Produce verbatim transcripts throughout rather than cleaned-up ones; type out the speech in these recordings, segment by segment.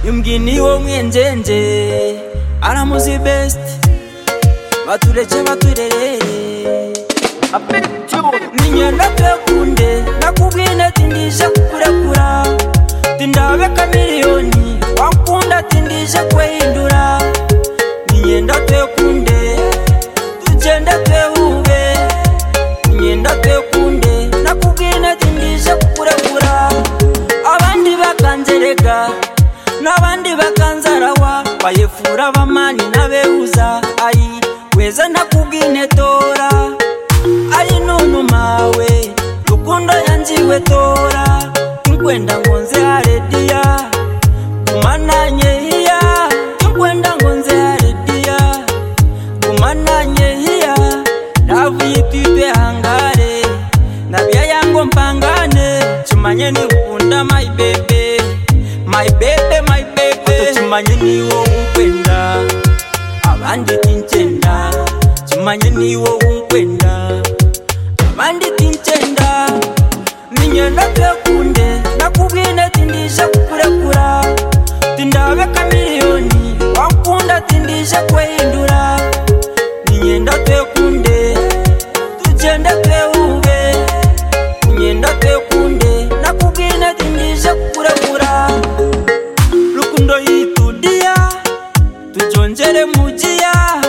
Yumgini wo mwenjenje aramuzi best batureke baturerere ninyenda twekunde nakubwine tindije kukurekura tindabe kamiliyoni wakunda tindije kwehindura ninyenda twekunde tugende twehube ninyenda twekunde nakubwine tindije kukurekura abandi bakanzerega n'abandi bakanzarawa bayefura bamani nabehuza ayi weza nakubwine tora ayi nunu mawe rukundo yanjiwe tora inkwenda ngonze haredia kumananye hiya inkwenda ngonze haredia kumananye hiya davu yitwipe hangare nabia yango mpangane chumanye ni ukunda my baby my baby my baby chumanye ni wo unkwenda abandi tinchenda chumanye ni wo unkwenda abandi tinchenda ninyenda twekunde nakubwine tindije kukurekura tindabe kamiliyoni wakunda tindije kwehindura ninyenda twekunde tugende twehube ninyenda twekunde nakubwine tindije kukurekura rukundo yitudia tujonjere mujia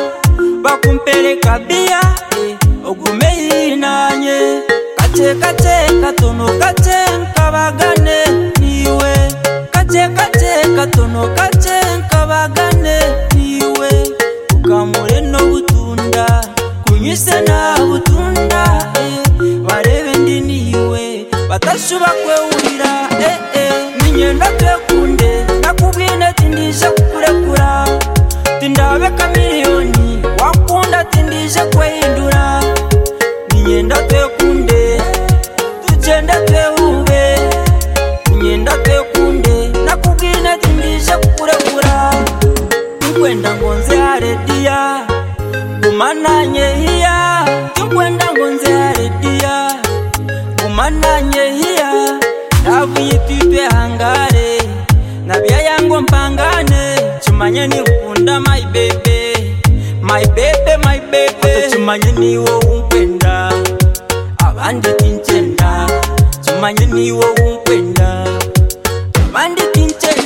bakumpere kabia eh, ogume hinanye kache kache katono kache nkabagane niwe kache kache katono kache nkabagane niwe ukamure no butunda kunyise na butunda eh, barebe ndi niwe batashuba kwehurira eh, eh, ninyenda twekunde nakubwine tindije kukurekura tindabe kamiliyoni wakunda tindije kwehindura ninyenda twekunde tugende twehube ninyenda twekunde nakubwine tindije kukurekura inkwenda ngonze haredia kumananye hiya inkwenda ngonze haredia kumananye hiya davu yitwipe hangare nabia yango mpangane chumanye ni ukunda my baby my baby my baby chumanye ni wo unkwenda abandi tinchenda chumanye ni wo unkwenda abandi tinchenda